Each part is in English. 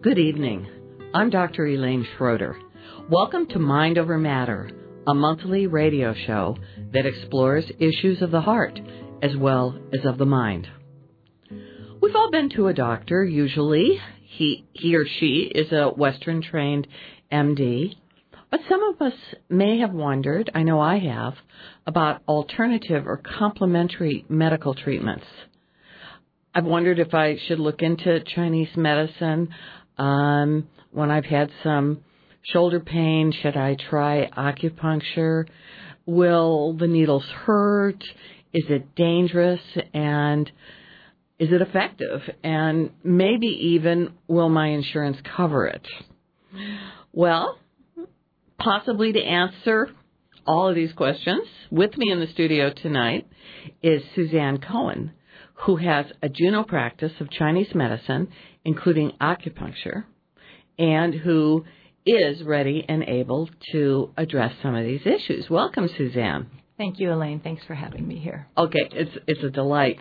Good evening. I'm Dr. Elaine Schroeder. Welcome to Mind Over Matter, a monthly radio show that explores issues of the heart as well as of the mind. We've all been to a doctor, usually. He or she is a Western-trained MD. But some of us may have wondered, I know I have, about alternative or complementary medical treatments. I've wondered if I should look into Chinese medicine. When I've had some shoulder pain, should I try acupuncture? Will the needles hurt? Is it dangerous? And is it effective? And maybe even, will my insurance cover it? Well, possibly to answer all of these questions, with me in the studio tonight is Suzanne Cohen, who has a Juno practice of Chinese medicine, including acupuncture, and who is ready and able to address some of these issues. Welcome, Suzanne. Thank you, Elaine. Thanks for having me here. Okay, it's a delight.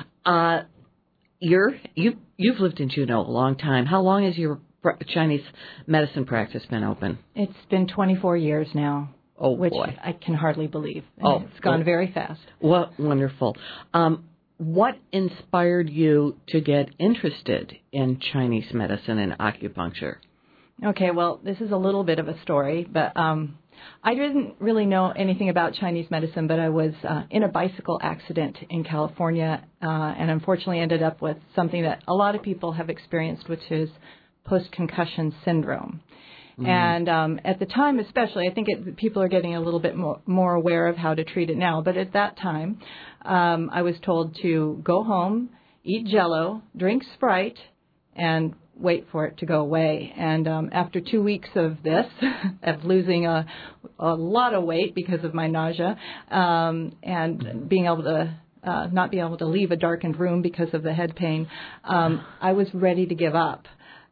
You've lived in Juneau a long time. How long has your Chinese medicine practice been open? It's been 24 years now. Oh, which boy. I can hardly believe. It's gone very fast. Well, wonderful. What inspired you to get interested in Chinese medicine and acupuncture? Okay, well, this is a little bit of a story, but I didn't really know anything about Chinese medicine, but I was in a bicycle accident in California and unfortunately ended up with something that a lot of people have experienced, which is post-concussion syndrome. Mm-hmm. And at the time especially, I think people are getting a little bit more aware of how to treat it now. But at that time, I was told to go home, eat Jell-O, drink Sprite, and wait for it to go away. And after 2 weeks of this, of losing a lot of weight because of my nausea, and being able to not being able to leave a darkened room because of the head pain, I was ready to give up.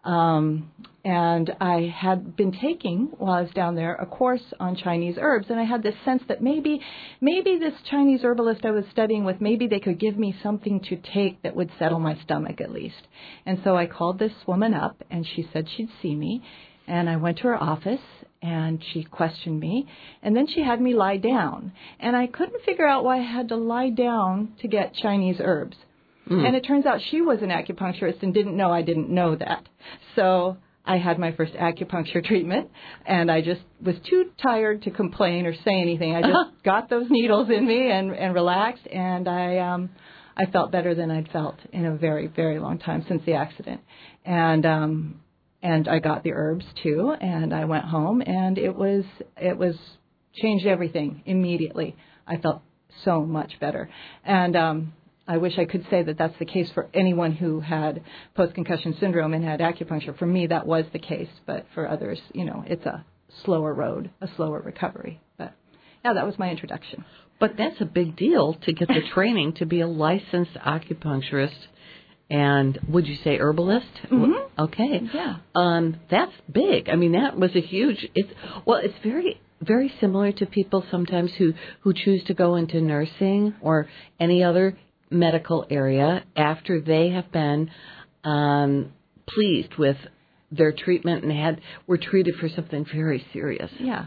And I had been taking, while I was down there, a course on Chinese herbs, and I had this sense that maybe this Chinese herbalist I was studying with, maybe they could give me something to take that would settle my stomach at least. And so I called this woman up, and she said she'd see me, and I went to her office, and she questioned me, and then she had me lie down. And I couldn't figure out why I had to lie down to get Chinese herbs. And it turns out she was an acupuncturist and didn't know I didn't know that. So I had my first acupuncture treatment, and I just was too tired to complain or say anything. I just got those needles in me and relaxed, and I felt better than I'd felt in a very, very long time since the accident. And I got the herbs too, and I went home, and it was changed everything immediately. I felt so much better. And I wish I could say that that's the case for anyone who had post-concussion syndrome and had acupuncture. For me, that was the case, but for others, it's a slower road, a slower recovery. But, yeah, that was my introduction. But that's a big deal to get the training to be a licensed acupuncturist and, would you say, herbalist? Mm-hmm. Okay. Yeah. That's big. I mean, that was a huge... It's very... very similar to people sometimes who choose to go into nursing or any other medical area after they have been pleased with their treatment and were treated for something very serious. Yeah.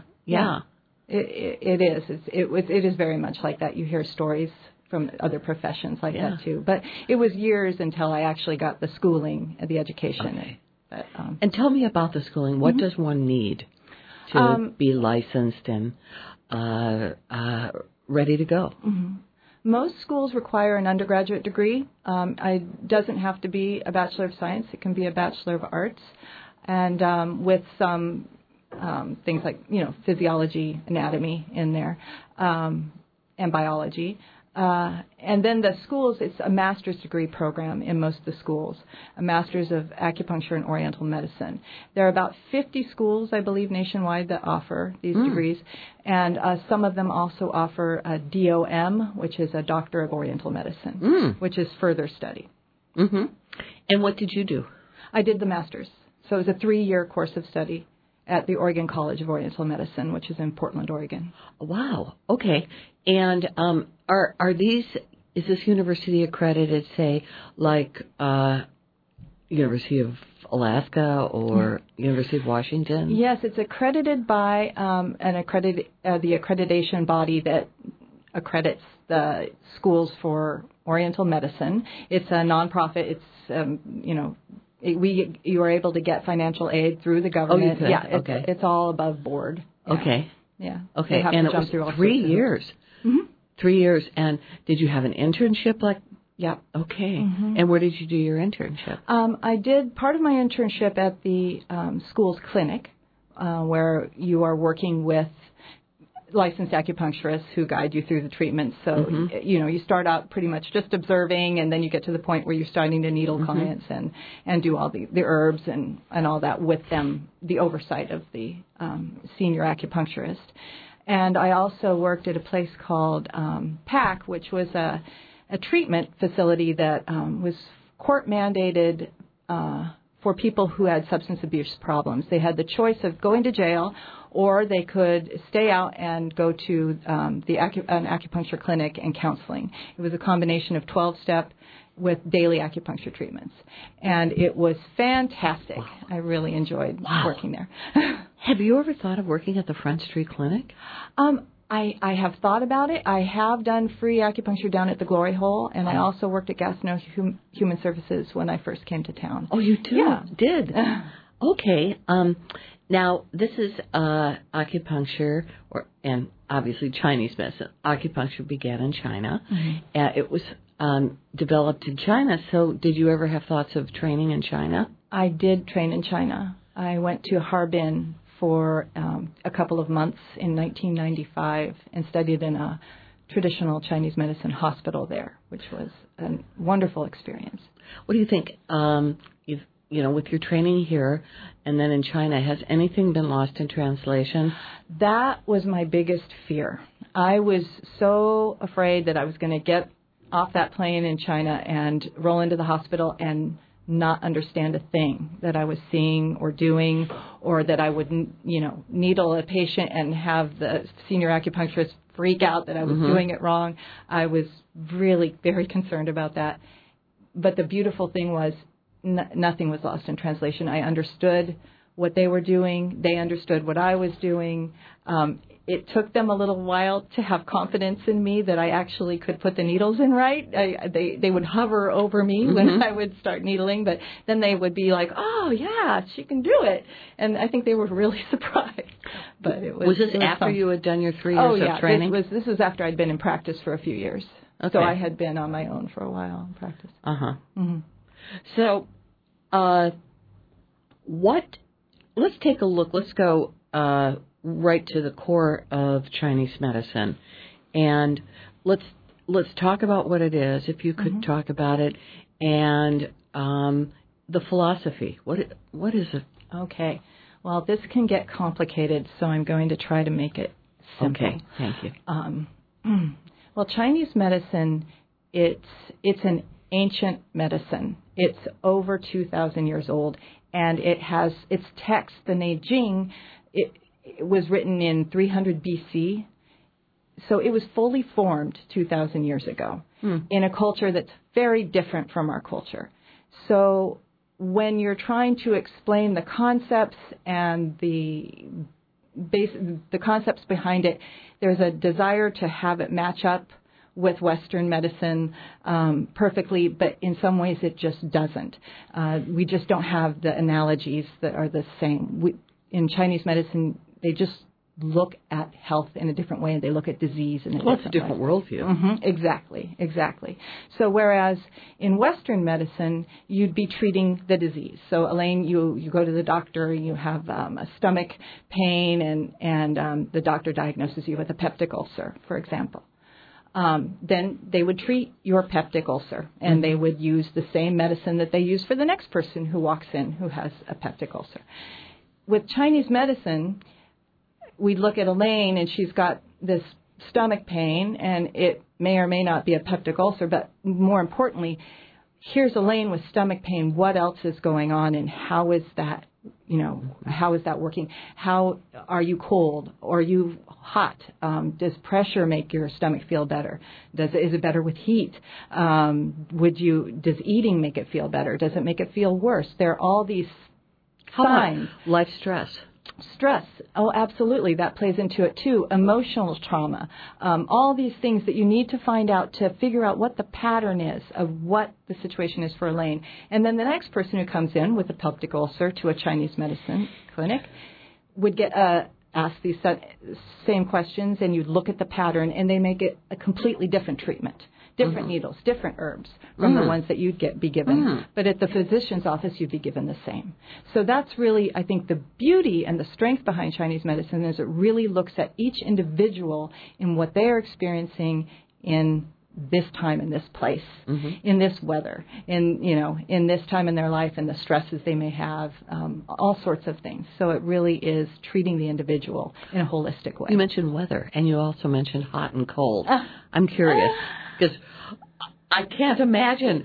It is. It is very much like that. You hear stories from other professions like that too. But it was years until I actually got the schooling and the education. Okay. But, and tell me about the schooling. What does one need to be licensed and ready to go? Mm-hmm. Most schools require an undergraduate degree. It doesn't have to be a Bachelor of Science. It can be a Bachelor of Arts. And with some things like, physiology, anatomy in there, and biology. And then the schools, it's a master's degree program in most of the schools, a master's of acupuncture and oriental medicine. There are about 50 schools, I believe, nationwide that offer these degrees. And some of them also offer a DOM, which is a Doctor of Oriental Medicine, which is further study. Mm-hmm. And what did you do? I did the master's. So it was a 3-year course of study at the Oregon College of Oriental Medicine, which is in Portland, Oregon. Wow. Okay. And is this university accredited, say, like University of Alaska or University of Washington? Yes, it's accredited by the accreditation body that accredits the schools for Oriental medicine. It's a nonprofit. It's you are able to get financial aid through the government. Oh, you could? Yeah, Okay. It's all above board. Yeah. Okay. Yeah. Okay. And it was 3 years. Mm-hmm. 3 years. And did you have an internship like? Yeah. Okay. Mm-hmm. And where did you do your internship? I did part of my internship at the school's clinic, where you are working with licensed acupuncturists who guide you through the treatment. So, you start out pretty much just observing, and then you get to the point where you're starting to needle clients and do all the herbs and all that with them, the oversight of the senior acupuncturist. And I also worked at a place called PAC, which was a treatment facility that was court-mandated for people who had substance abuse problems. They had the choice of going to jail, or they could stay out and go to an acupuncture clinic and counseling. It was a combination of 12-step with daily acupuncture treatments. And it was fantastic. Wow. I really enjoyed working there. Have you ever thought of working at the Front Street Clinic? I have thought about it. I have done free acupuncture down at the Glory Hole, and I also worked at Gastineau Human Services when I first came to town. Oh, you too? Yeah. Did? Okay. Now, this is acupuncture, and obviously Chinese medicine. Acupuncture began in China. It was developed in China, so did you ever have thoughts of training in China? I did train in China. I went to Harbin for a couple of months in 1995 and studied in a traditional Chinese medicine hospital there, which was a wonderful experience. What do you think, with your training here and then in China, has anything been lost in translation? That was my biggest fear. I was so afraid that I was going to get off that plane in China and roll into the hospital and not understand a thing that I was seeing or doing, or that I would, needle a patient and have the senior acupuncturist freak out that I was doing it wrong. I was really very concerned about that. But the beautiful thing was nothing was lost in translation. I understood what they were doing. They understood what I was doing. It took them a little while to have confidence in me that I actually could put the needles in right. They would hover over me when I would start needling, but then they would be like, "Oh yeah, she can do it," and I think they were really surprised. But it was this after fun. you had done your 3 years of training? This was after I'd been in practice for a few years. Okay. So I had been on my own for a while in practice. So, let's take a look. Let's go right to the core of Chinese medicine, and let's talk about what it is. If you could talk about it, and the philosophy. What is it? Okay. Well, this can get complicated, so I'm going to try to make it simple. Okay. Thank you. Well, Chinese medicine, it's an ancient medicine. It's over 2,000 years old, and it has its text, the Neijing. It was written in 300 BC, so it was fully formed 2,000 years ago in a culture that's very different from our culture. So when you're trying to explain the concepts and the concepts behind it, there's a desire to have it match up with Western medicine perfectly, but in some ways it just doesn't. We just don't have the analogies that are the same. In Chinese medicine, they just look at health in a different way, and they look at disease in a different way. Well, it's a different worldview. Exactly. So whereas in Western medicine, you'd be treating the disease. So Elaine, you go to the doctor, you have a stomach pain, and the doctor diagnoses you with a peptic ulcer, for example. Then they would treat your peptic ulcer, and they would use the same medicine that they use for the next person who walks in who has a peptic ulcer. With Chinese medicine, we look at Elaine, and she's got this stomach pain, and it may or may not be a peptic ulcer, but more importantly, here's Elaine with stomach pain. What else is going on, and how is that? How is that working? How are you cold? Or are you hot? Does pressure make your stomach feel better? Is it better with heat? Does eating make it feel better? Does it make it feel worse? There are all these signs. Life stress. Stress. Oh, absolutely. That plays into it too. Emotional trauma. All these things that you need to find out to figure out what the pattern is of what the situation is for Elaine. And then the next person who comes in with a peptic ulcer to a Chinese medicine clinic would get asked these same questions, and you'd look at the pattern, and they make it a completely different treatment. Different needles, different herbs from the ones that you'd be given. But at the physician's office, you'd be given the same. So that's really, I think, the beauty and the strength behind Chinese medicine is it really looks at each individual in what they are experiencing in this time, in this place, in this weather, in this time in their life, and the stresses they may have, all sorts of things. So it really is treating the individual in a holistic way. You mentioned weather, and you also mentioned hot and cold. I'm curious, because I can't imagine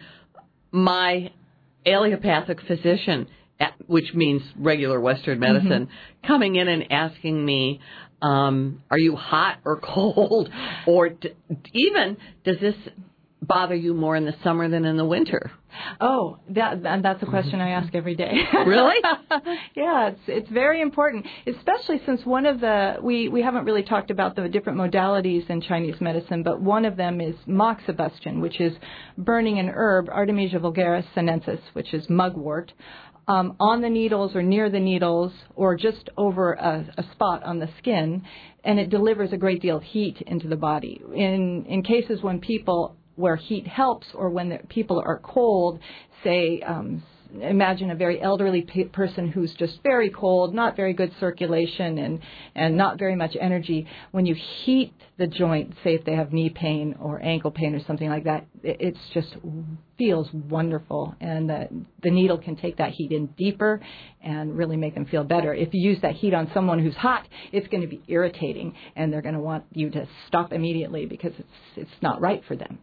my allopathic physician, which means regular Western medicine, coming in and asking me, are you hot or cold? Or even, does this bother you more in the summer than in the winter? Oh, that's a question I ask every day. Really? Yeah, it's very important, especially since one of we haven't really talked about the different modalities in Chinese medicine, but one of them is moxibustion, which is burning an herb, Artemisia vulgaris sinensis, which is mugwort, on the needles or near the needles or just over a spot on the skin, and it delivers a great deal of heat into the body. In cases where heat helps, or when the people are cold, say, imagine a very elderly person who's just very cold, not very good circulation, and not very much energy. When you heat the joint, say if they have knee pain or ankle pain or something like that, it just feels wonderful, and the needle can take that heat in deeper and really make them feel better. If you use that heat on someone who's hot, it's going to be irritating, and they're going to want you to stop immediately because it's not right for them.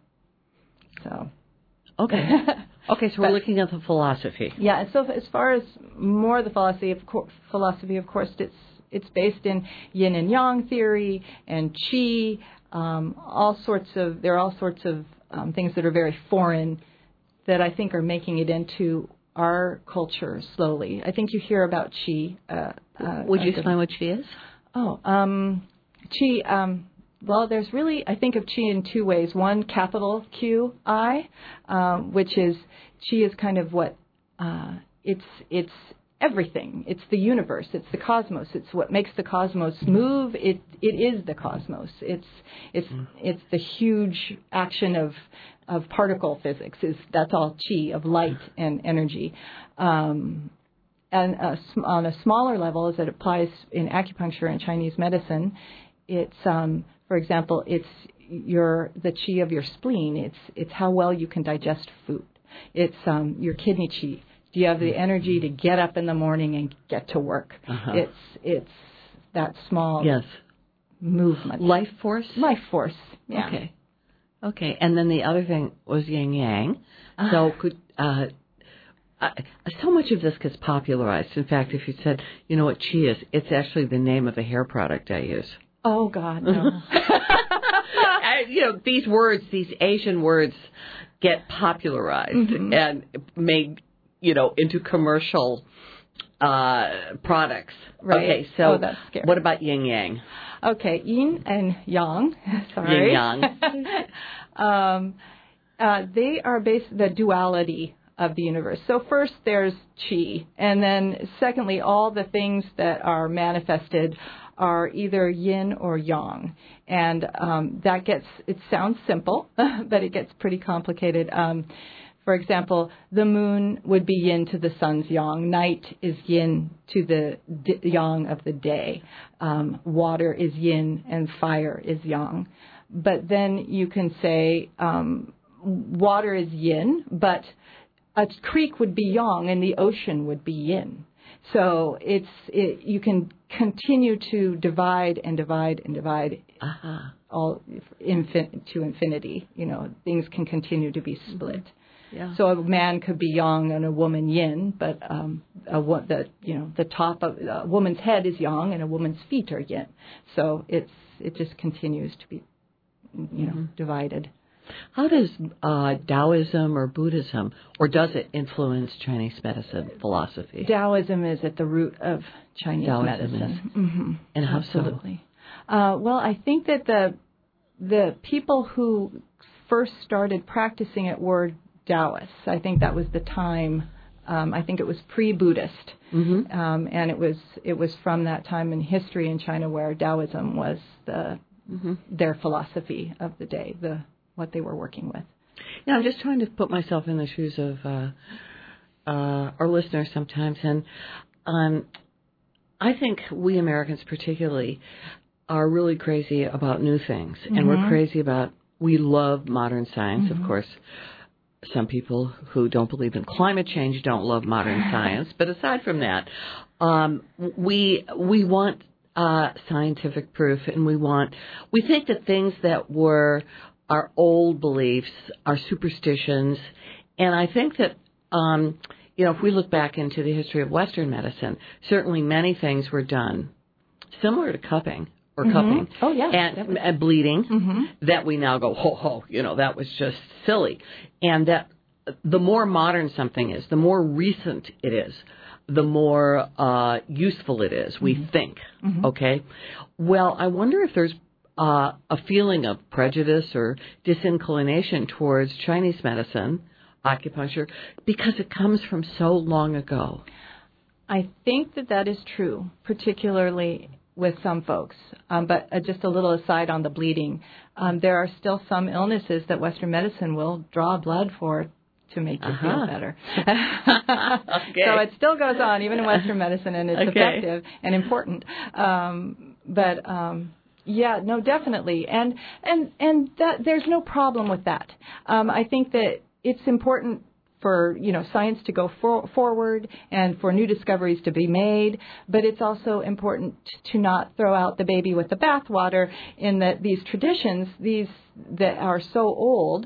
So, okay, so we're looking at the philosophy. Yeah, and so as far as more the philosophy, of course, it's based in yin and yang theory and qi. There are all sorts of things that are very foreign that I think are making it into our culture slowly. I think you hear about qi. Would you explain what qi is? Qi. Well, there's really, I think of qi in two ways. One, capital Q-I, which is, qi is kind of what, it's everything. It's the universe. It's the cosmos. It's what makes the cosmos move. It is the cosmos. It's the huge action of particle physics. That's all qi, of light and energy. And on a smaller level, as it applies in acupuncture and Chinese medicine, it's, for example, it's the qi of your spleen. It's how well you can digest food. It's your kidney qi. Do you have the energy to get up in the morning and get to work? It's that small movement. Life force? Life force, yeah. Okay. And then the other thing was yin yang. So so much of this gets popularized. In fact, if you said, you know what qi is, it's actually the name of a hair product I use. Oh, God, no. These words, these Asian words, get popularized and made, into commercial products. Right. Okay, so that's scary. What about yin yang? Okay, yin and yang. Sorry. Yin yang. They are the duality of the universe. So first there's qi, and then secondly, all the things that are manifested are either yin or yang. And it sounds simple, but it gets pretty complicated. For example, the moon would be yin to the sun's yang. Night is yin to the yang of the day. Water is yin and fire is yang. But then you can say water is yin, but a creek would be yang and the ocean would be yin. So you can continue to divide and divide and divide all to infinity. Things can continue to be split. Yeah. So a man could be yang and a woman yin, but the top of a woman's head is yang and a woman's feet are yin. So it just continues to be, divided. How does Taoism or Buddhism, or does it influence Chinese medicine philosophy? Taoism is at the root of Chinese medicine. Mm-hmm. And how Absolutely. Well, I think that the people who first started practicing it were Taoists. I think that was the time. I think it was pre-Buddhist, and it was from that time in history in China where Taoism was their philosophy of the day, what they were working with. Yeah, I'm just trying to put myself in the shoes of our listeners sometimes, and I think we Americans particularly are really crazy about new things, and we're crazy about, we love modern science, of course. Some people who don't believe in climate change don't love modern science, but aside from that, we want scientific proof, and we think that things that were our old beliefs are superstitions, and I think that if we look back into the history of Western medicine, certainly many things were done similar to cupping. Cupping. Oh, yeah. And bleeding, that we now go, ho, that was just silly. And that the more modern something is, the more recent it is, the more useful it is, we think, okay? Well, I wonder if there's a feeling of prejudice or disinclination towards Chinese medicine, acupuncture, because it comes from so long ago. I think that is true, particularly with some folks. But just a little aside on the bleeding, there are still some illnesses that Western medicine will draw blood for to make you feel better. Okay. So it still goes on, even in Western medicine, and it's effective and important. Yeah, no, definitely. And that there's no problem with that. I think that it's important for science to go forward and for new discoveries to be made, but it's also important to not throw out the baby with the bathwater in that these traditions, these that are so old,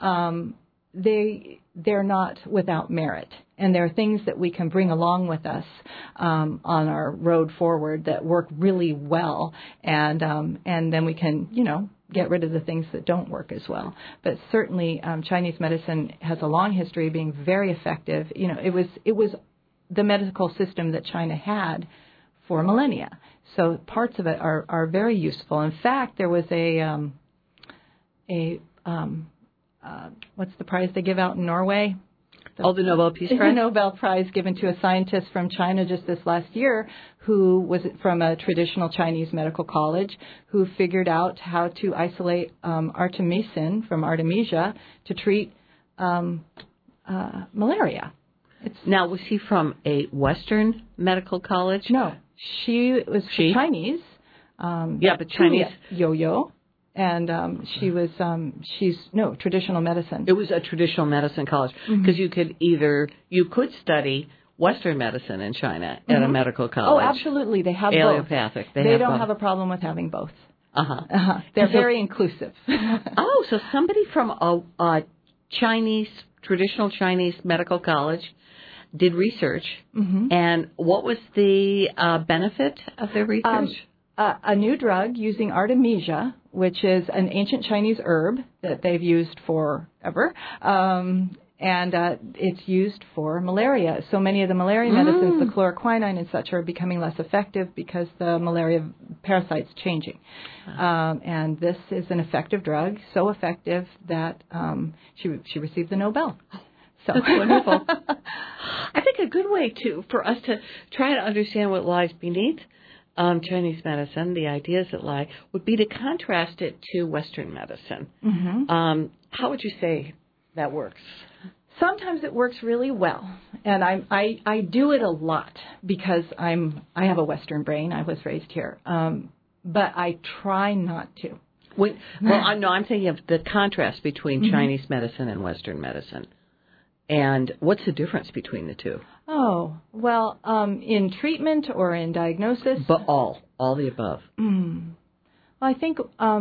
they're not without merit, and there are things that we can bring along with us on our road forward that work really well, and then we can get rid of the things that don't work as well. But certainly, Chinese medicine has a long history of being very effective. It was the medical system that China had for millennia. So parts of it are very useful. In fact, there was what's the prize they give out in Norway? The Nobel Peace Prize? The Nobel Prize given to a scientist from China just this last year who was from a traditional Chinese medical college who figured out how to isolate artemisinin from Artemisia to treat malaria. Now, was he from a Western medical college? No. She was Chinese. But Chinese. Yo-yo. And she's traditional medicine. It was a traditional medicine college because you could study Western medicine in China at a medical college. Oh, absolutely. They have allopathic. both. They don't have a problem with having both. They're very inclusive. So somebody from a traditional Chinese medical college did research, and what was the benefit of their research? A new drug using Artemisia, which is an ancient Chinese herb that they've used forever, and it's used for malaria. So many of the malaria medicines, the chloroquine and such, are becoming less effective because the malaria parasite's changing. And this is an effective drug, so effective that she received the Nobel. So that's wonderful. I think a good way for us to try to understand what lies beneath Chinese medicine, the ideas that lie, would be to contrast it to Western medicine. How would you say that works? Sometimes it works really well, and I do it a lot because I have a Western brain. I was raised here, but I try not to. I'm thinking of the contrast between Chinese medicine and Western medicine. And what's the difference between the two? Oh, well, in treatment or in diagnosis? But all the above. Well, I think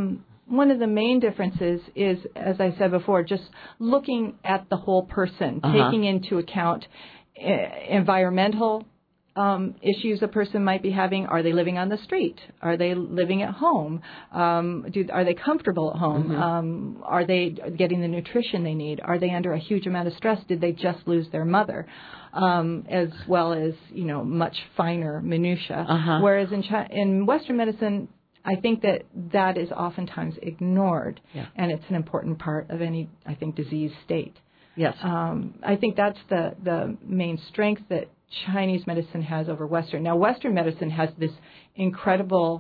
one of the main differences is, as I said before, just looking at the whole person, taking into account environmental issues a person might be having. Are they living on the street? Are they living at home? Are they comfortable at home? Are they getting the nutrition they need? Are they under a huge amount of stress? Did they just lose their mother? As well as, much finer minutia. Whereas in Western medicine, I think that is oftentimes ignored, and it's an important part of any, I think, disease state. Yes. I think that's the main strength that Chinese medicine has over Western. Now, Western medicine has this incredible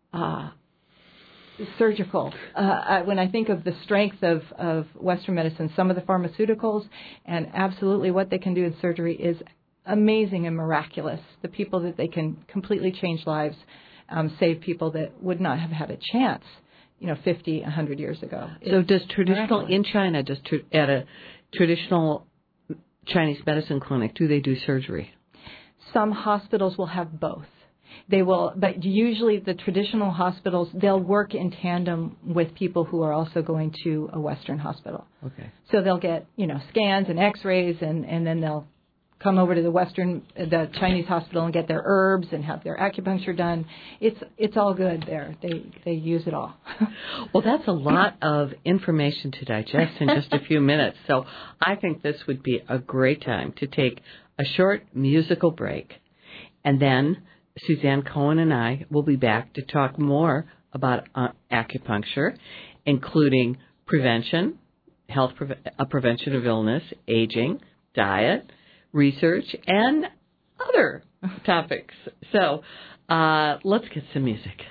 surgical. When I think of the strength of Western medicine, some of the pharmaceuticals and absolutely what they can do in surgery is amazing and miraculous. The people that they can completely change lives, save people that would not have had a chance, 50, 100 years ago. So does traditional, in China, at a traditional Chinese medicine clinic, do they do surgery? Some hospitals will have both. They will, but usually the traditional hospitals, they'll work in tandem with people who are also going to a Western hospital. Okay. So they'll get, scans and x-rays, and then they'll come over to the Chinese hospital and get their herbs and have their acupuncture done. It's all good there. They use it all. Well, that's a lot of information to digest in just a few minutes. So I think this would be a great time to take a short musical break. And then Suzanne Cohen and I will be back to talk more about acupuncture, including prevention, prevention of illness, aging, diet, research, and other topics. So let's get some music.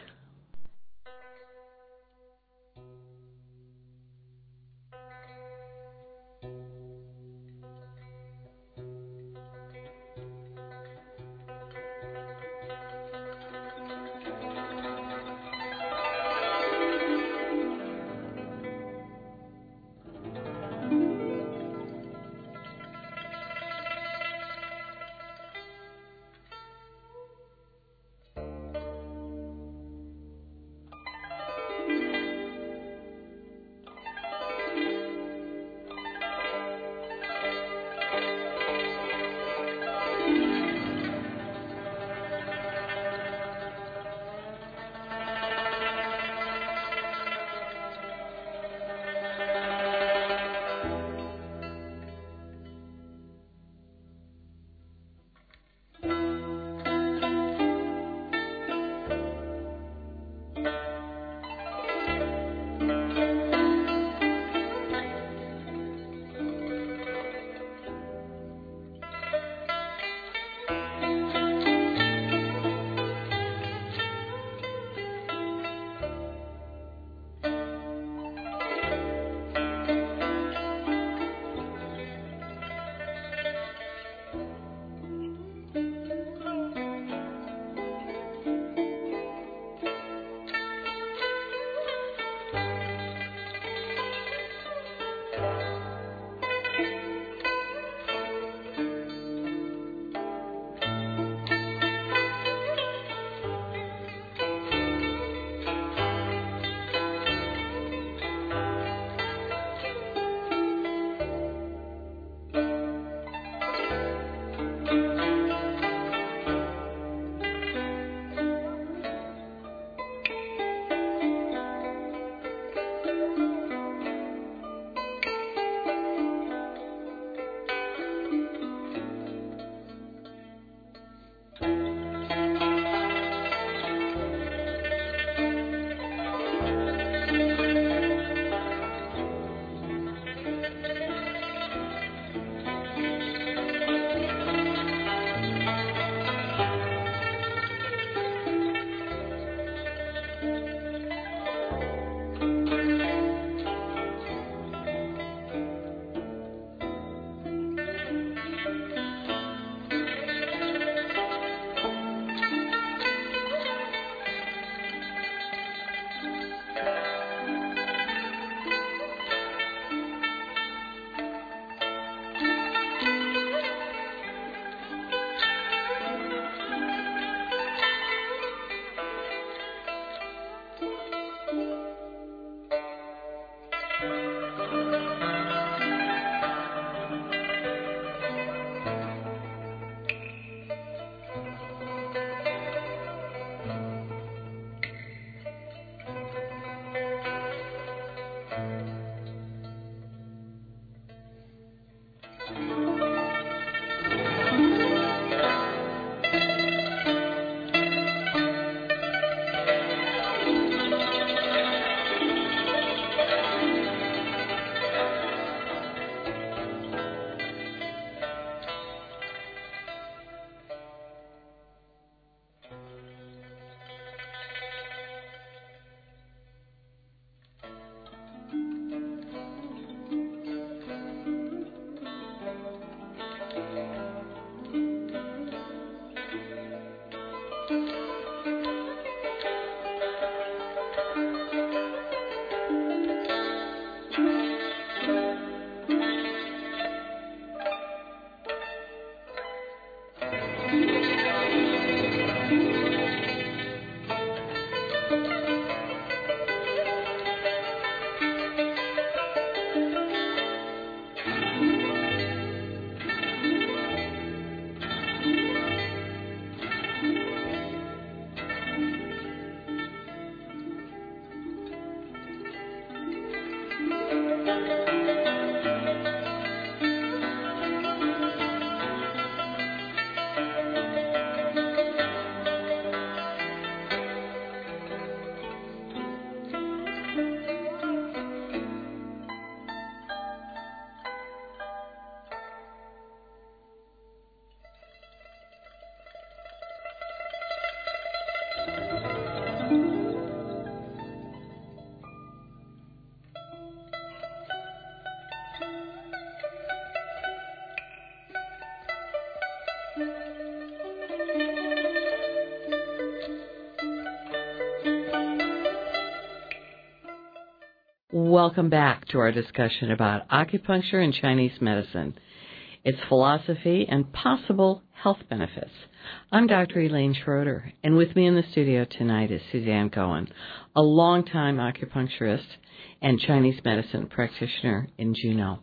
Welcome back to our discussion about acupuncture and Chinese medicine, its philosophy, and possible health benefits. I'm Dr. Elaine Schroeder, and with me in the studio tonight is Suzanne Cohen, a longtime acupuncturist and Chinese medicine practitioner in Juneau.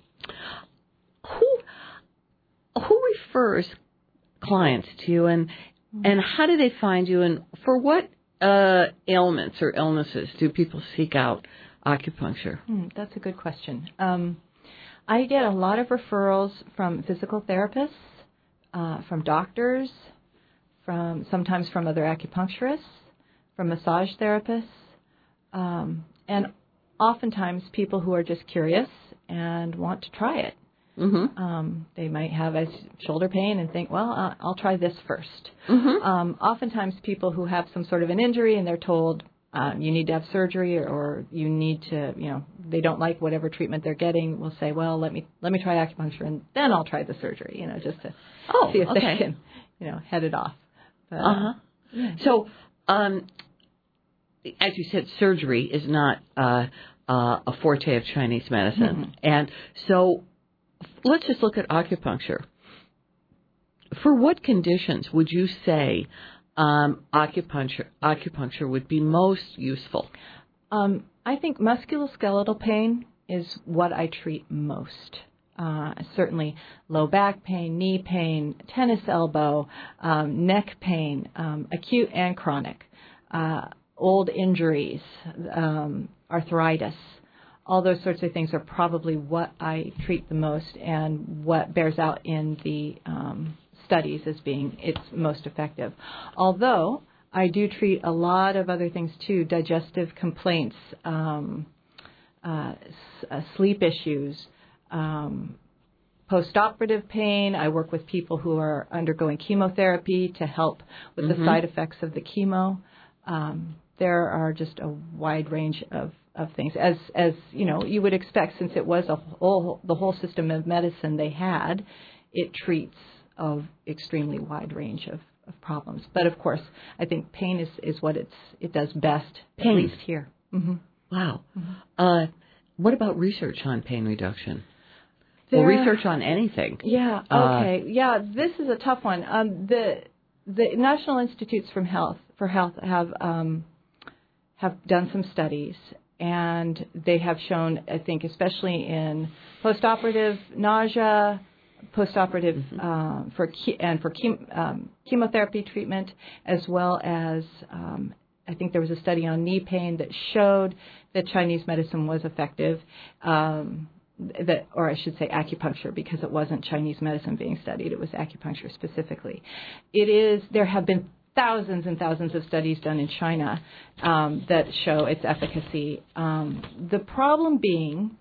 Who refers clients to you, and how do they find you, and for what ailments or illnesses do people seek out acupuncture? That's a good question. I get a lot of referrals from physical therapists, from doctors, sometimes from other acupuncturists, from massage therapists, and oftentimes people who are just curious and want to try it. Mm-hmm. They might have a shoulder pain and think, well, I'll try this first. Mm-hmm. Oftentimes people who have some sort of an injury and they're told, you need to have surgery, or you need to, they don't like whatever treatment they're getting, will say, well, let me try acupuncture and then I'll try the surgery, just to see if they can, head it off. But, yeah. So, as you said, surgery is not a forte of Chinese medicine. Mm-hmm. And so let's just look at acupuncture. For what conditions would you say acupuncture would be most useful? I think musculoskeletal pain is what I treat most. Certainly low back pain, knee pain, tennis elbow, neck pain, acute and chronic, old injuries, arthritis. All those sorts of things are probably what I treat the most and what bears out in the studies as being its most effective. Although I do treat a lot of other things too, digestive complaints, sleep issues, post-operative pain. I work with people who are undergoing chemotherapy to help with the side effects of the chemo. There are just a wide range of things, as you would expect, since it was the whole system of medicine they had. It treats of extremely wide range of problems. But of course, I think pain is what it does best, pain. At least here. Mm-hmm. Wow. Mm-hmm. What about research on pain reduction? Or research on anything? Yeah. Okay. This is a tough one. The National Institutes for Health have done some studies, and they have shown, I think, especially in post-operative nausea, post-operative for chemotherapy treatment, as well as I think there was a study on knee pain that showed that Chinese medicine was effective, or I should say acupuncture, because it wasn't Chinese medicine being studied, it was acupuncture specifically. There have been thousands and thousands of studies done in China that show its efficacy. The problem being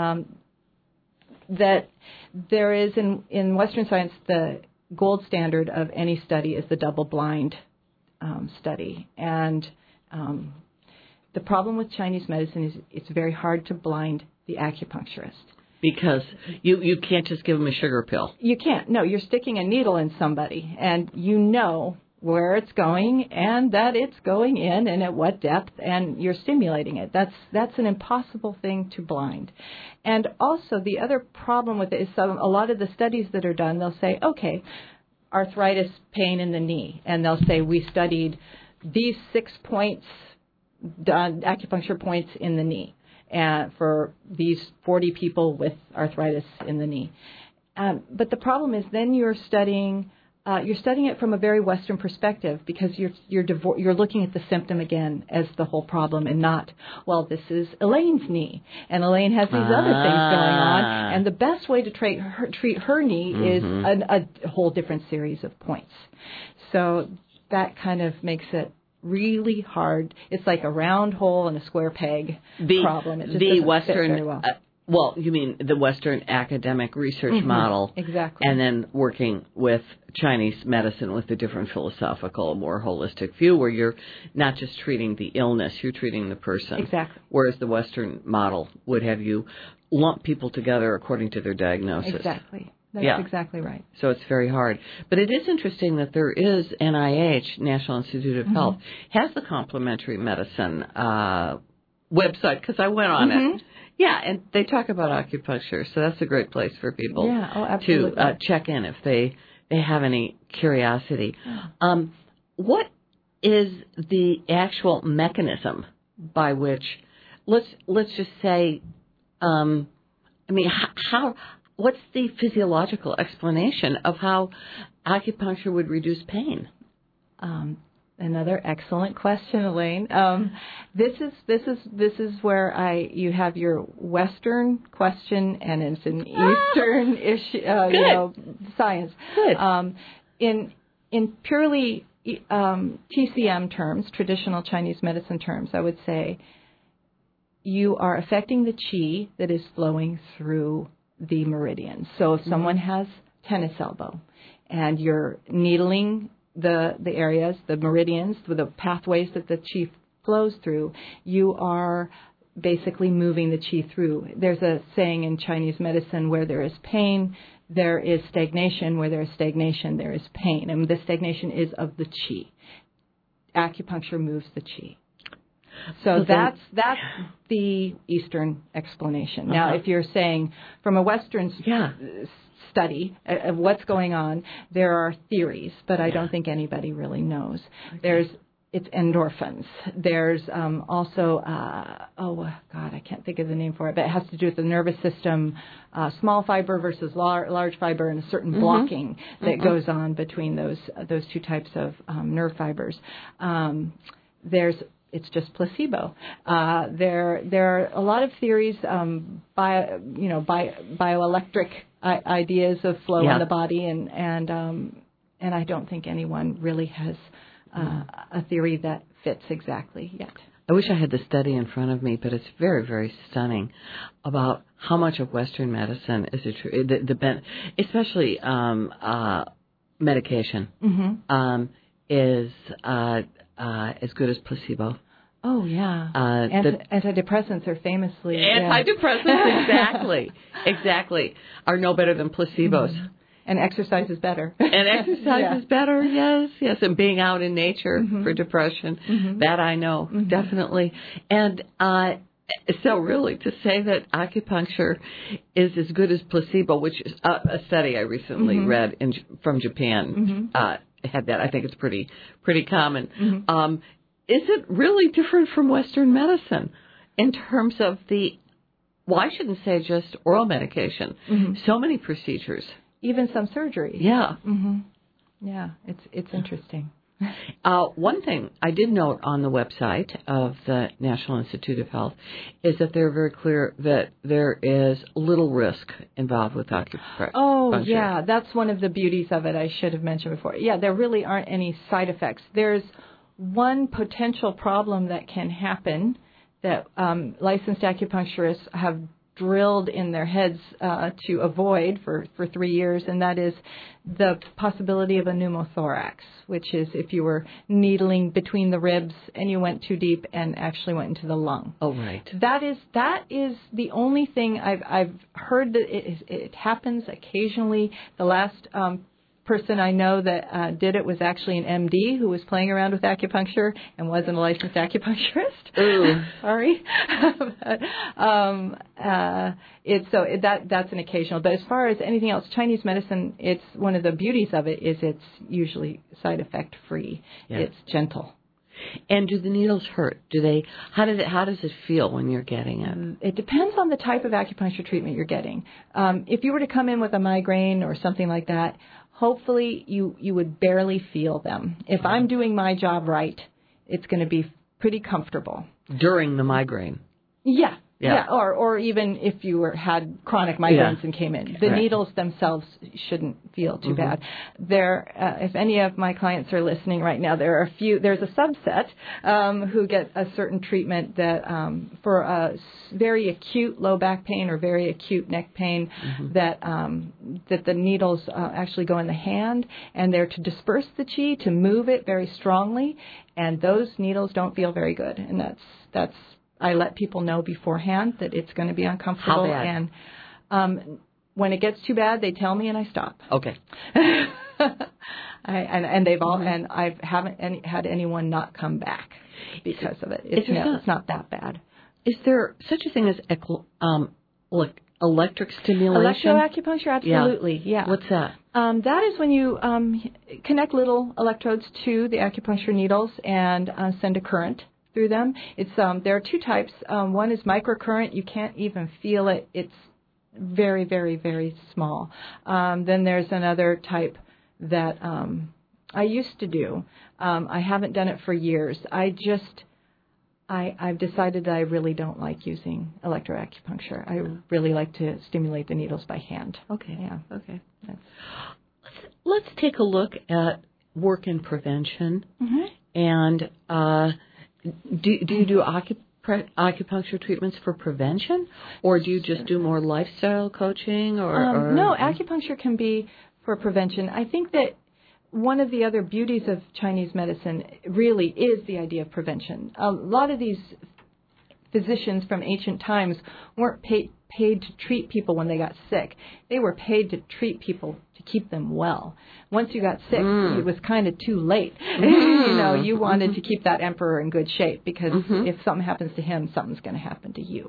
that there is in Western science, the gold standard of any study is the double-blind study. And the problem with Chinese medicine is it's very hard to blind the acupuncturist. Because you can't just give them a sugar pill. You can't. No, you're sticking a needle in somebody, and you know where it's going and that it's going in and at what depth, and you're stimulating it. That's an impossible thing to blind. And also the other problem with it is a lot of the studies that are done, they'll say, okay, arthritis pain in the knee, and they'll say we studied these 6 points acupuncture points in the knee for these 40 people with arthritis in the knee. But the problem is then you're studying it from a very Western perspective because you're looking at the symptom again as the whole problem and not, well, this is Elaine's knee and Elaine has these other things going on, and the best way to treat her knee is a whole different series of points. So that kind of makes it really hard. It's like a round hole and a square peg problem. It just doesn't fit very well. Well, you mean the Western academic research model. Exactly. And then working with Chinese medicine with a different philosophical, more holistic view where you're not just treating the illness, you're treating the person. Exactly. Whereas the Western model would have you lump people together according to their diagnosis. Exactly. That's exactly right. So it's very hard. But it is interesting that there is NIH, National Institute of Health, has the complementary medicine website because I went on it. Yeah, and they talk about acupuncture, so that's a great place for people to check in if they have any curiosity. What is the actual mechanism by which, let's just say, what's the physiological explanation of how acupuncture would reduce pain? Another excellent question, Elaine. This is where you have your Western question and it's an Eastern issue, science. Good. In purely TCM terms, traditional Chinese medicine terms, I would say you are affecting the qi that is flowing through the meridians. So if someone has tennis elbow and you're needling the areas, the meridians, the pathways that the qi flows through, you are basically moving the qi through. There's a saying in Chinese medicine, where there is pain, there is stagnation. Where there is stagnation, there is pain. And the stagnation is of the qi. Acupuncture moves the qi. So that's the Eastern explanation. Now, if you're saying from a Western study of what's going on, there are theories, but I don't think anybody really knows. Okay. It's endorphins. There's also, I can't think of the name for it, but it has to do with the nervous system, small fiber versus large fiber, and a certain blocking that goes on between those two types of nerve fibers. It's just placebo. There are a lot of theories, bioelectric ideas of flow in the body, and I don't think anyone really has a theory that fits exactly yet. I wish I had the study in front of me, but it's very, very stunning about how much of Western medicine is especially medication, is as good as placebo. Oh, yeah. Antidepressants are famously... Antidepressants, exactly, are no better than placebos. And exercise is better. And exercise is better, yes. And being out in nature for depression, that I know, definitely. And so really to say that acupuncture is as good as placebo, which is a study I recently read from Japan, had that. I think it's pretty common. Is it really different from Western medicine in terms of I shouldn't say just oral medication, so many procedures. Even some surgery. Yeah. Yeah, it's interesting. One thing I did note on the website of the National Institute of Health is that they're very clear that there is little risk involved with acupuncture. Oh, yeah, that's one of the beauties of it I should have mentioned before. Yeah, there really aren't any side effects. There's one potential problem that can happen that licensed acupuncturists have drilled in their heads to avoid for 3 years, and that is the possibility of a pneumothorax, which is if you were needling between the ribs and you went too deep and actually went into the lung. Oh, right. That is the only thing I've heard that it happens occasionally. The last person I know that did it was actually an MD who was playing around with acupuncture and wasn't a licensed acupuncturist. Ooh. Sorry. That's an occasional. But as far as anything else, Chinese medicine, it's one of the beauties of it is it's usually side effect free. Yeah. It's gentle. And do the needles hurt? How does it feel when you're getting it? It depends on the type of acupuncture treatment you're getting. If you were to come in with a migraine or something like that, hopefully you would barely feel them. If I'm doing my job right, it's going to be pretty comfortable. During the migraine? Yeah. Or even if you had chronic migraines and came in. The needles themselves shouldn't feel too bad. If any of my clients are listening right now, there's a subset who get a certain treatment that for a very acute low back pain or very acute neck pain that the needles actually go in the hand, and they're to disperse the qi, to move it very strongly, and those needles don't feel very good. And that's I let people know beforehand that it's going to be uncomfortable. How bad? And when it gets too bad, they tell me and I stop. Okay. And they've all and I haven't had anyone not come back because of it. It's not that bad. Is there such a thing as electric stimulation? Electroacupuncture, absolutely. Yeah. What's that? That is when you connect little electrodes to the acupuncture needles and send a current through them. There are two types. One is microcurrent. You can't even feel it. It's very, very, very small. Then there's another type that I used to do. I haven't done it for years. I've decided that I really don't like using electroacupuncture. I really like to stimulate the needles by hand. Okay. Yeah. Okay. Let's take a look at work in prevention. And do you do acupuncture treatments for prevention, or do you just do more lifestyle coaching? Or no, acupuncture can be for prevention. I think that one of the other beauties of Chinese medicine really is the idea of prevention. A lot of these physicians from ancient times weren't paid to treat people when they got sick. They were paid to treat people to keep them well. Once you got sick, it was kind of too late. You wanted to keep that emperor in good shape because if something happens to him, something's going to happen to you.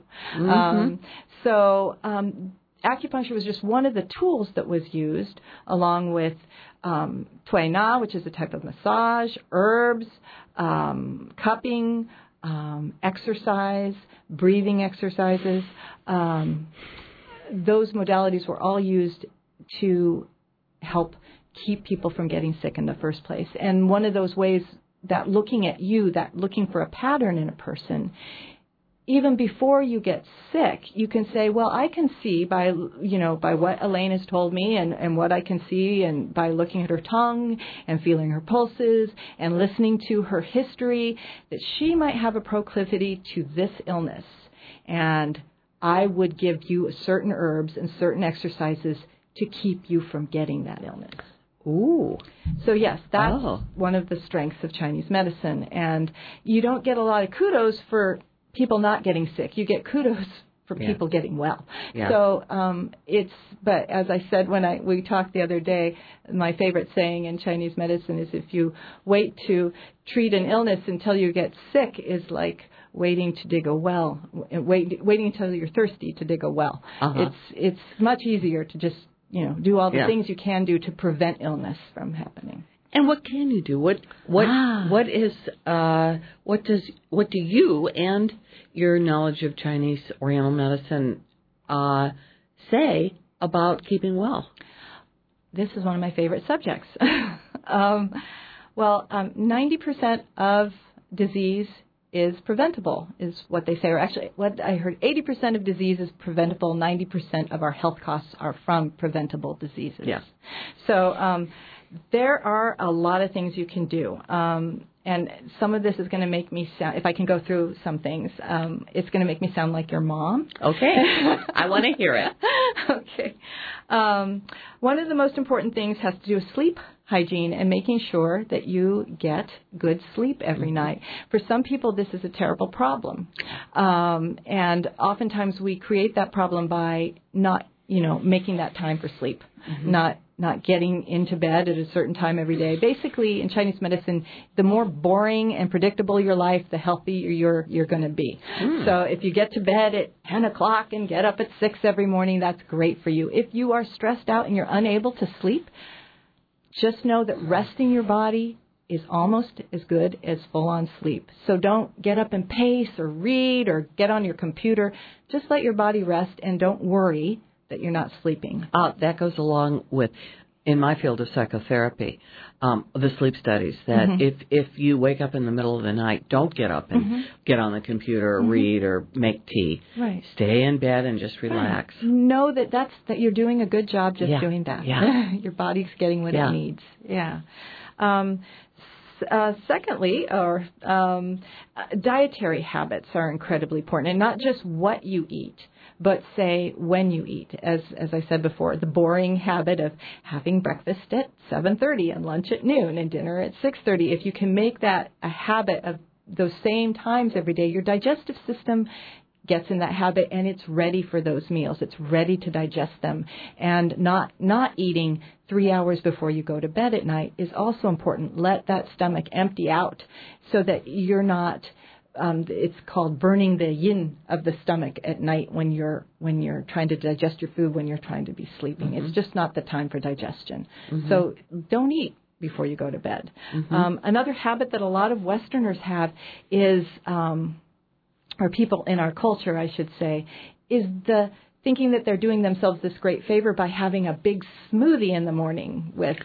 So acupuncture was just one of the tools that was used, along with Tui Na, which is a type of massage, herbs, cupping, exercise, breathing exercises. Those modalities were all used to help keep people from getting sick in the first place. And one of those ways that looking at you, that looking for a pattern in a person, even before you get sick, you can say, well, I can see by what Elaine has told me and what I can see, and by looking at her tongue and feeling her pulses and listening to her history, that she might have a proclivity to this illness. And I would give you certain herbs and certain exercises to keep you from getting that illness. Ooh. So yes, that's one of the strengths of Chinese medicine. And you don't get a lot of kudos for people not getting sick. You get kudos for people getting well. Yeah. So but as I said when we talked the other day, my favorite saying in Chinese medicine is if you wait to treat an illness until you get sick is like waiting to dig a well, waiting until you're thirsty to dig a well. It's much easier to just do all the things you can do to prevent illness from happening. And what can you do? What do you and your knowledge of Chinese Oriental medicine say about keeping well? This is one of my favorite subjects. 90% of disease is preventable, is what they say. Or actually, what I heard, 80% of disease is preventable. 90% of our health costs are from preventable diseases. Yes. So there are a lot of things you can do. And some of this is going to make me sound, if I can go through some things, it's going to make me sound like your mom. Okay. I want to hear it. Okay. One of the most important things has to do with sleep hygiene and making sure that you get good sleep every night. For some people, this is a terrible problem. And oftentimes we create that problem by not, making that time for sleep, not getting into bed at a certain time every day. Basically, in Chinese medicine, the more boring and predictable your life, the healthier you're going to be. So if you get to bed at 10 o'clock and get up at 6 every morning, that's great for you. If you are stressed out and you're unable to sleep, just know that resting your body is almost as good as full-on sleep. So don't get up and pace or read or get on your computer. Just let your body rest and don't worry that you're not sleeping. That goes along with, in my field of psychotherapy, the sleep studies, that if you wake up in the middle of the night, don't get up and get on the computer or read or make tea. Right. Stay in bed and just relax. Know that you're doing a good job just doing that. Yeah. Your body's getting what it needs. Yeah. Secondly, dietary habits are incredibly important, and not just what you eat, but say when you eat. As I said before, the boring habit of having breakfast at 7:30 and lunch at noon and dinner at 6:30. If you can make that a habit of those same times every day, your digestive system gets in that habit and it's ready for those meals. It's ready to digest them. And not eating 3 hours before you go to bed at night is also important. Let that stomach empty out so that you're not it's called burning the yin of the stomach at night when you're trying to digest your food, when you're trying to be sleeping. It's just not the time for digestion. So don't eat before you go to bed. Another habit that a lot of Westerners have is or people in our culture, I should say, is the thinking that they're doing themselves this great favor by having a big smoothie in the morning with,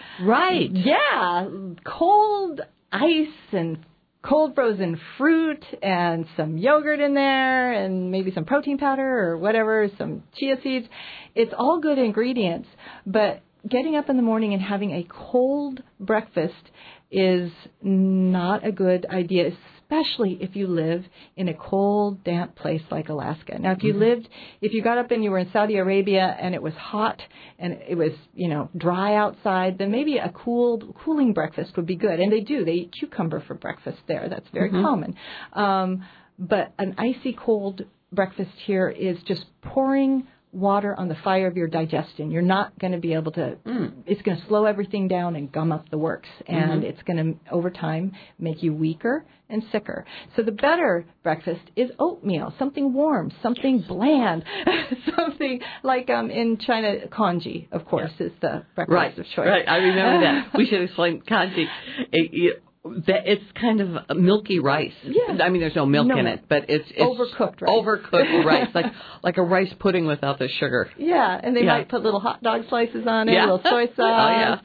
cold ice and cold frozen fruit and some yogurt in there and maybe some protein powder or whatever, some chia seeds. It's all good ingredients, but getting up in the morning and having a cold breakfast is not a good idea, especially if you live in a cold, damp place like Alaska. Now, if you got up and you were in Saudi Arabia and it was hot and it was, dry outside, then maybe a cooling breakfast would be good. And they eat cucumber for breakfast there. That's very common. But an icy cold breakfast here is just pouring water on the fire of your digestion. You're not going to be able to, it's going to slow everything down and gum up the works. And it's going to, over time, make you weaker and sicker. So the better breakfast is oatmeal, something warm, something bland, something like in China, congee, of course, is the breakfast of choice. Right, I remember that. We should explain congee. It's kind of milky rice. Yeah. I mean, there's no milk in it, but it's overcooked rice. Overcooked rice, like a rice pudding without the sugar. Yeah, and they might put little hot dog slices on it, little soy sauce.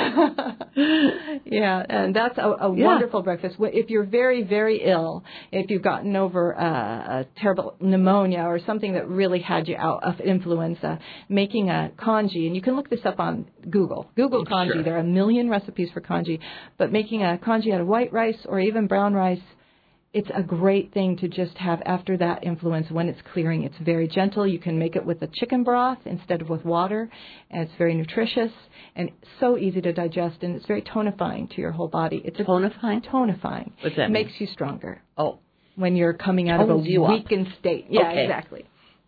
And that's a wonderful breakfast. If you're very, very ill, if you've gotten over a terrible pneumonia or something that really had you out of influenza, making a congee, and you can look this up on Google congee. Sure. There are a million recipes for congee, but making a congee out of white rice or even brown rice, it's a great thing to just have after that influenza when it's clearing. It's very gentle. You can make it with a chicken broth instead of with water, and it's very nutritious and so easy to digest, and it's very tonifying to your whole body. It's tonifying? Tonifying. What's that mean? Makes you stronger. Oh. When you're coming out of a weakened state. Yeah, okay. Exactly.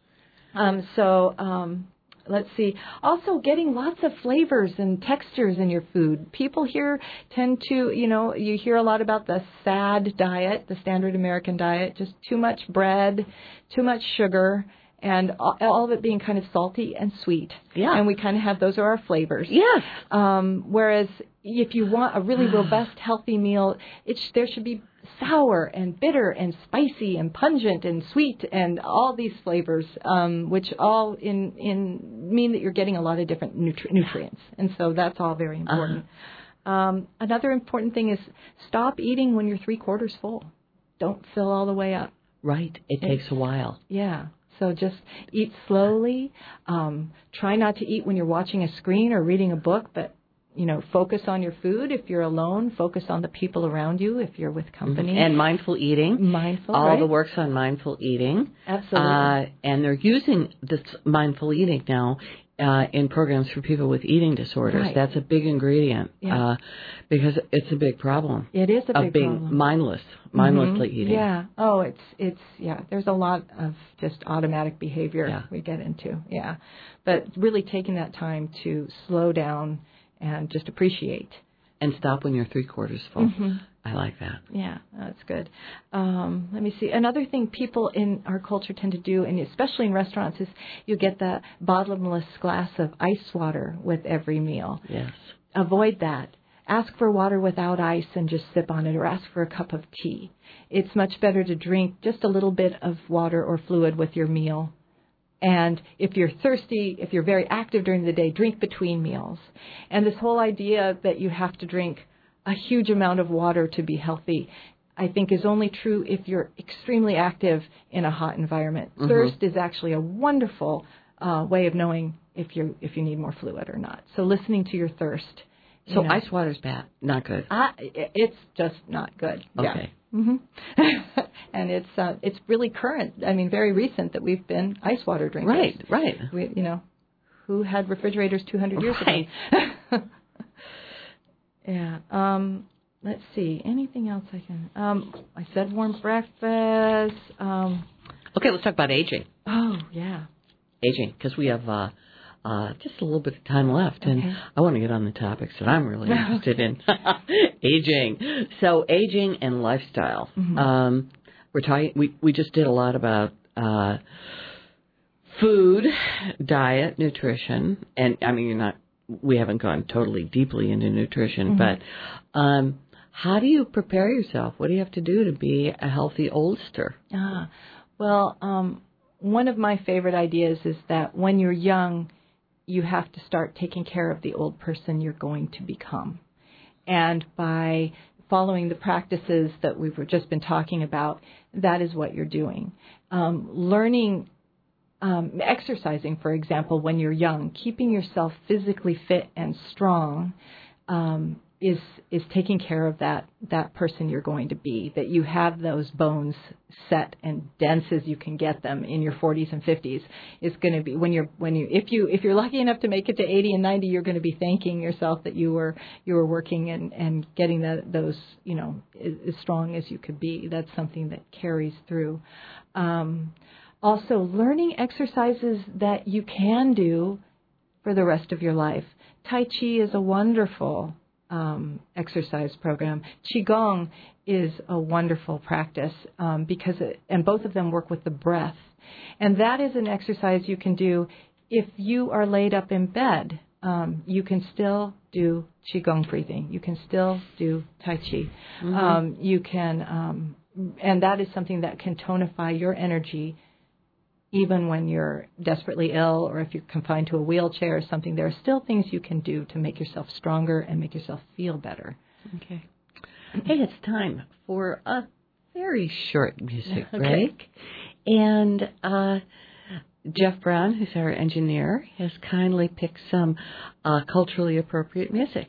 Let's see. Also, getting lots of flavors and textures in your food. People here tend to, you hear a lot about the SAD diet, the standard American diet, just too much bread, too much sugar, and all of it being kind of salty and sweet. Yeah. And we kind of have, those are our flavors. Yes. Whereas if you want a really robust, healthy meal, there should be sour and bitter and spicy and pungent and sweet and all these flavors, which all mean that you're getting a lot of different nutrients. And so that's all very important. Another important thing is stop eating when you're 3/4 full. Don't fill all the way up. Right. It takes a while. Yeah. So just eat slowly. Try not to eat when you're watching a screen or reading a book, but focus on your food. If you're alone, focus on the people around you if you're with company. And mindful eating. All the works on mindful eating. Absolutely. And they're using this mindful eating now in programs for people with eating disorders. Right. That's a big ingredient because it's a big problem. It is a big of being problem. mindlessly eating. Yeah. Oh, it's there's a lot of just automatic behavior we get into. Yeah. But really taking that time to slow down and just appreciate. And stop when you're 3/4 full. I like that. Yeah, that's good. Let me see. Another thing people in our culture tend to do, and especially in restaurants, is you get the bottomless glass of ice water with every meal. Yes. Avoid that. ask for water without ice and just sip on it, or ask for a cup of tea. It's much better to drink just a little bit of water or fluid with your meal. And if you're thirsty, if you're very active during the day, drink between meals. And this whole idea that you have to drink a huge amount of water to be healthy, I think is only true if you're extremely active in a hot environment. Mm-hmm. Thirst is actually a wonderful way of knowing if you need more fluid or not. So listening to your thirst. So ice water's bad, not good. It's just not good. Okay. Yeah. Mm-hmm. And it's really current. I mean, very recent that we've been ice water drinkers. Right. Who had refrigerators 200 years ago? Yeah. Let's see. Anything else I can? I said warm breakfast. Okay, let's talk about aging. Oh, yeah. Aging, because we have just a little bit of time left, and I want to get on the topics that I'm really interested in. Aging. So aging and lifestyle. Mm-hmm. We're talking. We just did a lot about food, diet, nutrition, and I mean we haven't gone totally deeply into nutrition, mm-hmm. but how do you prepare yourself? What do you have to do to be a healthy oldster? Well, one of my favorite ideas is that when you're young, you have to start taking care of the old person you're going to become. And by following the practices that we've just been talking about, that is what you're doing. Learning, exercising, for example, when you're young, keeping yourself physically fit and strong is taking care of that person you're going to be, that you have those bones set and dense as you can get them in your 40s and 50s. Is going to be if you're lucky enough to make it to 80 and 90, you're going to be thanking yourself that you were working and getting those as strong as you could be. That's something that carries through. Also, learning exercises that you can do for the rest of your life. Tai Chi is a wonderful exercise program. Qigong is a wonderful practice and both of them work with the breath. And that is an exercise you can do if you are laid up in bed. You can still do Qigong breathing. You can still do Tai Chi. Mm-hmm. You can, and that is something that can tonify your energy even when you're desperately ill or if you're confined to a wheelchair or something. There are still things you can do to make yourself stronger and make yourself feel better. Okay. Hey, it's time for a very short music break. And Jeff Brown, who's our engineer, has kindly picked some culturally appropriate music.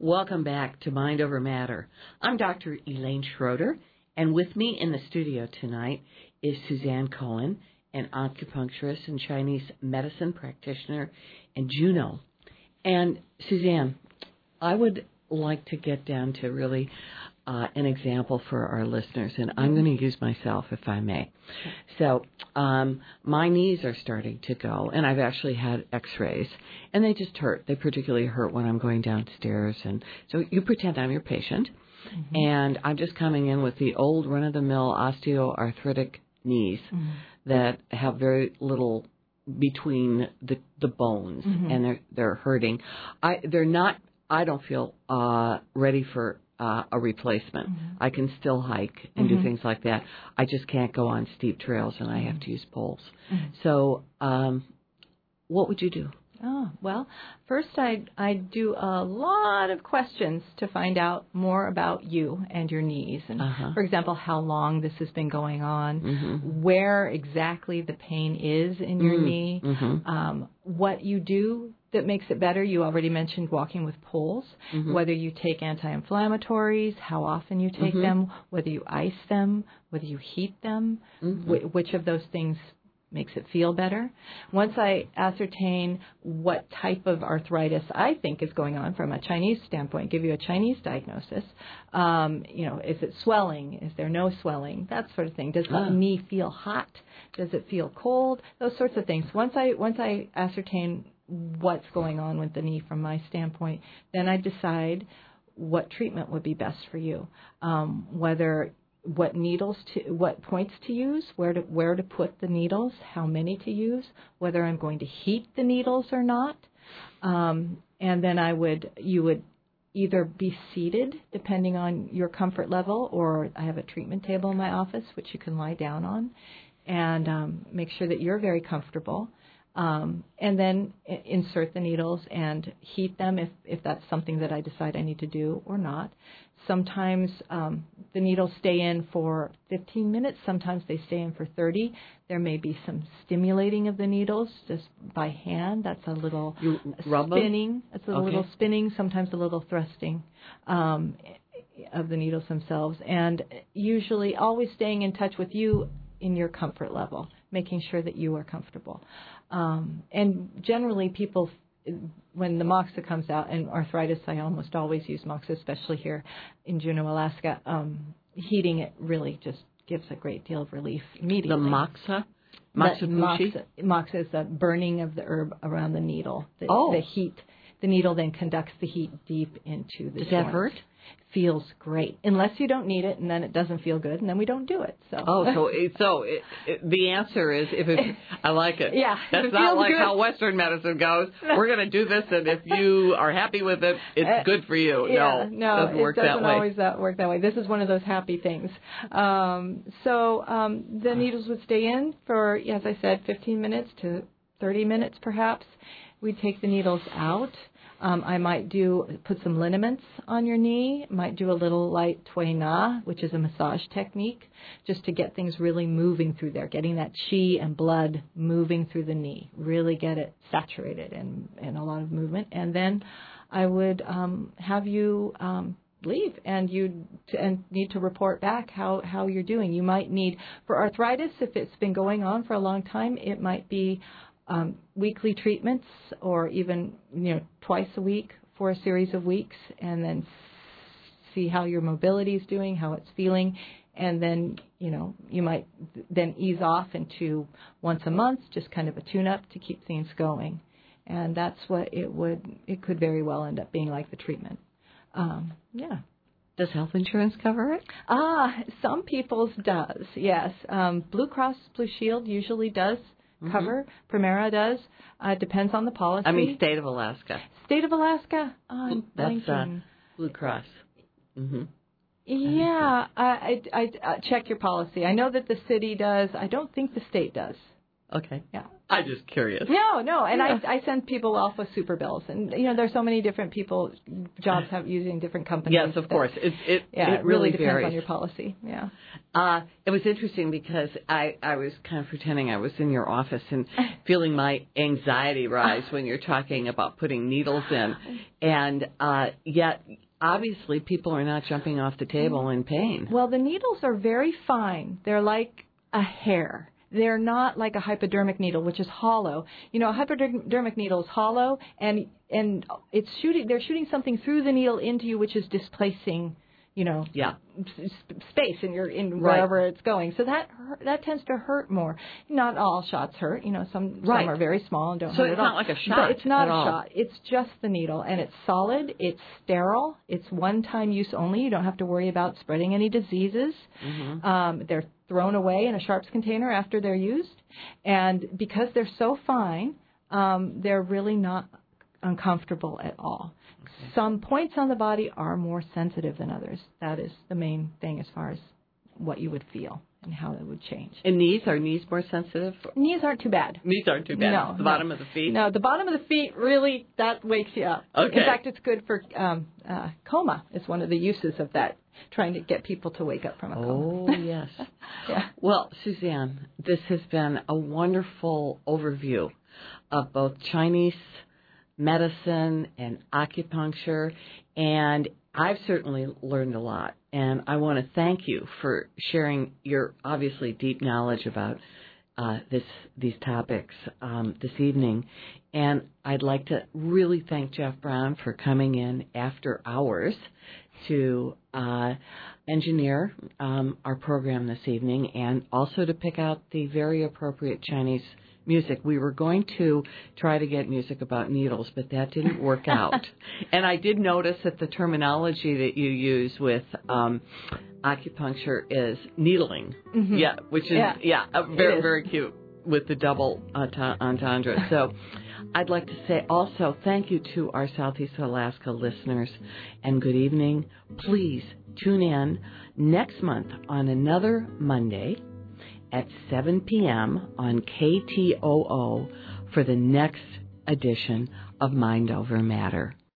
Welcome back to Mind Over Matter. I'm Dr. Elaine Schroeder, and with me in the studio tonight is Suzanne Cohen, an acupuncturist and Chinese medicine practitioner in Juneau. And Suzanne, I would like to get down to really an example for our listeners, and I'm going to use myself, if I may. So my knees are starting to go, and I've actually had x-rays, and they just hurt. They particularly hurt when I'm going downstairs. And so you pretend I'm your patient, and I'm just coming in with the old run-of-the-mill osteoarthritic knees that have very little between the bones, and they're hurting. I don't feel ready for a replacement. I can still hike and do things like that. I just can't go on steep trails, and I have to use poles. So what would you do? Oh, well, first I'd do a lot of questions to find out more about you and your knees. And for example, how long this has been going on, where exactly the pain is in your knee, what you do that makes it better. You already mentioned walking with poles, whether you take anti-inflammatories, how often you take them, whether you ice them, whether you heat them, which of those things makes it feel better. Once I ascertain what type of arthritis I think is going on from a Chinese standpoint, give you a Chinese diagnosis, is it swelling? Is there no swelling? That sort of thing. Does the knee feel hot? Does it feel cold? Those sorts of things. Once I ascertain what's going on with the knee from my standpoint, then I decide what treatment would be best for you, what points to use, where to put the needles, how many to use, whether I'm going to heat the needles or not, and then you would either be seated depending on your comfort level, or I have a treatment table in my office which you can lie down on, and make sure that you're very comfortable. And then insert the needles and heat them if that's something that I decide I need to do or not. Sometimes the needles stay in for 15 minutes. Sometimes they stay in for 30. There may be some stimulating of the needles just by hand. That's a little spinning. That's a little spinning, sometimes a little thrusting of the needles themselves. And usually always staying in touch with you in your comfort level, making sure that you are comfortable. And generally people, when the moxa comes out, and arthritis, I almost always use moxa, especially here in Juneau, Alaska, heating it really just gives a great deal of relief immediately. The moxa? Moxa is the burning of the herb around the needle. The heat, the needle then conducts the heat deep into the joint. Does that hurt? Feels great, unless you don't need it, and then it doesn't feel good, and then we don't do it. So, the answer is I like it. Yeah, that's not like how Western medicine goes. We're going to do this, and if you are happy with it, it's good for you. No, it doesn't work that way. It doesn't always work that way. This is one of those happy things. The needles would stay in for, as I said, 15 minutes to 30 minutes, perhaps. We'd take the needles out. I might put some liniments on your knee, might do a little light Tui Na, which is a massage technique, just to get things really moving through there, getting that qi and blood moving through the knee, really get it saturated and a lot of movement. And then I would have you leave, and you need to report back how you're doing. You might need, for arthritis, if it's been going on for a long time, it might be weekly treatments, or even twice a week for a series of weeks, and then see how your mobility is doing, how it's feeling, and then you might then ease off into once a month, just kind of a tune-up to keep things going, and that's what it could very well end up being like the treatment. Does health insurance cover it? Some people's does, yes. Blue Cross Blue Shield usually does cover. Primera does. Depends on the policy. I mean, state of Alaska. State of Alaska? That's Blue Cross. Yeah, I check your policy. I know that the city does. I don't think the state does. Okay. Yeah. I'm just curious. No, and yeah. I send people off with super bills, and there's so many different jobs have using different companies. Yes, of course. It really depends varies on your policy. Yeah. It was interesting because I was kind of pretending I was in your office and feeling my anxiety rise when you're talking about putting needles in, and yet obviously people are not jumping off the table in pain. Well, the needles are very fine. They're like a hair. They're not like a hypodermic needle, which is hollow. A hypodermic needle is hollow, and it's shooting. They're shooting something through the needle into you, which is displacing, space in wherever it's going. So that tends to hurt more. Not all shots hurt. Some are very small and don't hurt at all. So it's not like a shot. But it's not a shot. It's just the needle, and it's solid. It's sterile. It's one-time use only. You don't have to worry about spreading any diseases. Mm-hmm. They're thrown away in a sharps container after they're used, and because they're so fine, they're really not uncomfortable at all. Okay. Some points on the body are more sensitive than others. That is the main thing as far as what you would feel and how it would change. And are knees more sensitive? Knees aren't too bad. Knees aren't too bad. No, the bottom of the feet? No, the bottom of the feet really, that wakes you up. Okay. In fact, it's good for coma. It's one of the uses of that, trying to get people to wake up from a coma. Oh, yes. Yeah. Well, Suzanne, this has been a wonderful overview of both Chinese medicine and acupuncture, and I've certainly learned a lot. And I want to thank you for sharing your obviously deep knowledge about these topics this evening. And I'd like to really thank Jeff Brown for coming in after hours to engineer our program this evening, and also to pick out the very appropriate Chinese music. We were going to try to get music about needles, but that didn't work out. And I did notice that the terminology that you use with acupuncture is needling. Mm-hmm. Yeah, which is very, very cute with the double entendre. So I'd like to say also thank you to our Southeast Alaska listeners, and good evening. Please tune in next month on another Monday at 7 p.m. on KTOO for the next edition of Mind Over Matter.